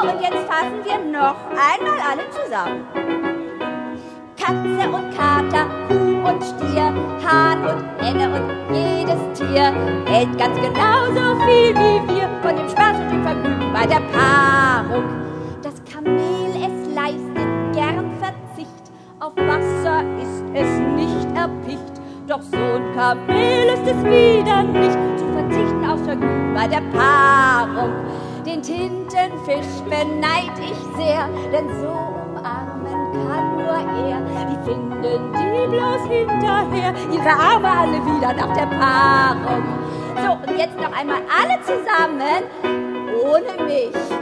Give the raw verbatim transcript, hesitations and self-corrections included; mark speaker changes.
Speaker 1: und jetzt fassen wir noch einmal alle zusammen. Katze und Kater, Kuh und Stier, Hahn und Henne und jedes Tier hält ganz genauso viel wie wir von dem Spaß und dem Vergnügen bei der Paarung. Das Kamel, es leistet gern Verzicht, auf Wasser ist es nicht erpicht, doch so ein Kamel ist es wieder nicht, zu verzichten aufs Vergnügen bei der Paarung. Den Tintenfisch beneid ich sehr, denn so umarmen kann nur er. Wie finden die bloß hinterher ihre Arme alle wieder nach der Paarung? So, und jetzt noch einmal alle zusammen, ohne mich.